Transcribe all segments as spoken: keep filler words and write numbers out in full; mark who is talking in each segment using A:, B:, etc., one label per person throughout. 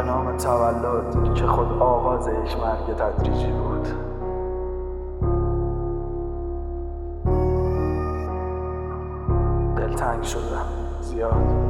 A: به نام تولد که خود آغاز یک مرگ تدریجی بود. دلتنگ شدم زیاد.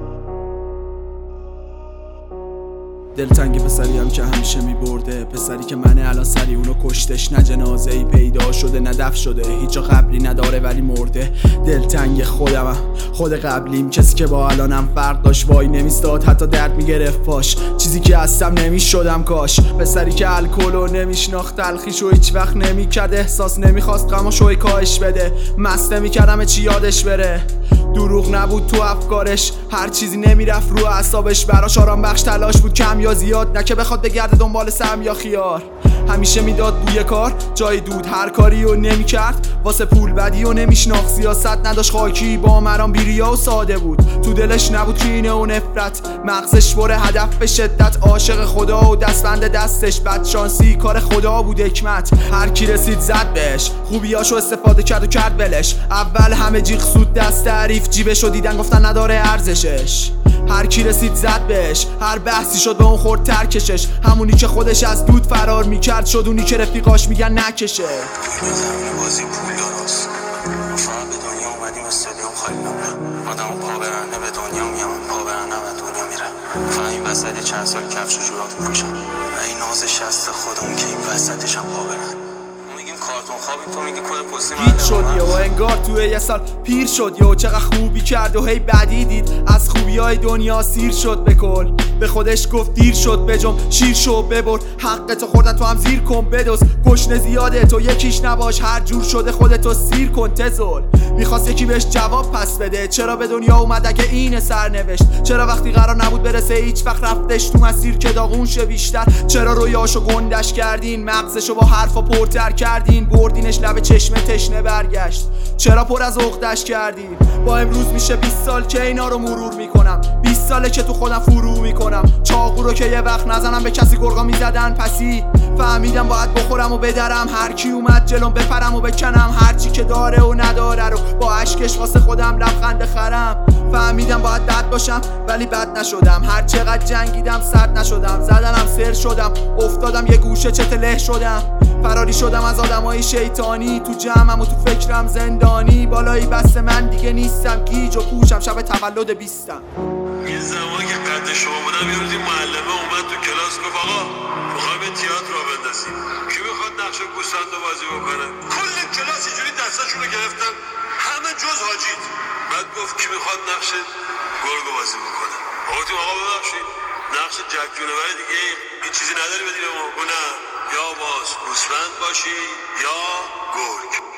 B: دلتنگ پسری هم که همیشه میبرده، پسری که منه الان سری اونو کشتش، نه جنازه ای پیدا شده نه دفن شده، هیچ جا قبلی نداره ولی مرده. دلتنگ خودمم، خود قبلیم، کسی که با الانم فرق داشت، وای نمیستاد حتی درد میگرفت پاش، چیزی که هستم نمیشدم کاش. پسری که الکلو نمیشناخت، تلخیشو هیچ وقت نمیکرد، احساس نمیخواست غماشو کاهش بده، مست نمیکردم چی یادش بره، دروغ نبود تو افکارش، هر چیزی نمیرفت رو اعصابش، براش آرام بخش تلاش بود کم یا زیاد، نه که بخواد بگرده دنبال سم یا خیار. همیشه میداد بوی کار جای دود، هر کاریو نمیکرد واسه پول بدی و نمیشناخت، سیاست نداشت، خاکی با مرام بیریا و ساده بود، تو دلش نبود کینه و نفرت، مغزش پر هدف به شدت، عاشق خدا و دستبند دستش، بدشانسی کار خدا بود حکمت، هر کی رسید زد بهش، خوبیاشو استفاده کرد و کرد ولش، اول همه جیغ سود دست تعریف، جیبشو دیدن گفتن نداره ارزشش، هر کی رسید زد بهش، هر بحثی شد به اون خورد ترکشش، همونی که خودش از دود فرار میکرد شد اونی که رفیقاش میگن نکشه.
C: توی زمین بازی پول داراست، فقط به دنیا اومدیم استادیوم خالی نمونه، آدم پا برنده به دنیا میام، پا برنده به دنیا میره، فقط این وسط چند سال کفش و جورات میپوشم و این ناز شست خودمون که این وسطش هم پا برن، میگیم کارتون خوابی، تو میگی کل پستی
B: هیچ شد یه و انگار توی یه سال پیر شد یه و چقدر خوبی کرد و هی بدی دید، از خوبی های دنیا سیر شد به کل، به خودش گفت دیر شد بجم شیر شو ببر، حقتو خوردن تو هم زیر کن بدوز، گشنه زیاده تو یکیش نباش، هر جور شده خودتو سیر کن تزل. میخواست یکی بهش جواب پس بده، چرا به دنیا اومد اگه اینه سرنوشت، چرا وقتی قرار نبود برسه هیچ وقت رفتش تو مسیر که داغون شه بیشتر، چرا رویاشو گندش کردین، مغزشو با حرفا پرتر کردین، بردینش لب چشمه تشنه برگشت، چرا پر از عقدش کردین. با امروز میشه بیست سال که اینا رو مرور میکنم، بیست ساله که تو خودم فرو میکنم، چاقو رو که یه وقت نزنم به کسی گرگا میزدن پسی، فهمیدم باید بخورم و بدرم، هر کی اومد جلوم بپرم و بکنم، هرچی که داره و نداره رو با اشکش واسه خودم لبخند خرم، فهمیدم باید بد باشم ولی بد نشدم، هر چقدر جنگیدم سرد نشدم، زدنم سر شدم، افتادم یه گوشه چتله شدم، فراری شدم از آدمای شیطانی، تو جمعم و تو فکرم زندانی، بالایی بس من دیگه نیستم، گیج و پوشم شب تولد بیستم.
D: این زمان که قد شما بودم یه روزی معلمه اومد تو کلاس گفت آقا میخوایم تئاتر را بندازیم، کی میخواد نقش گوسفند رو بازی بکنه؟ کل کلاس اینجوری دستاشون رو گرفتن همه جز حاجیت، بعد گفت کی میخواد نقش گرگ بازی بکنه؟ گفتیم آقا ببخشید نقش جک جونوری دیگه این چیزی نداری بدی به ما؟ نه یا باز گوسفند باشی یا گرگ.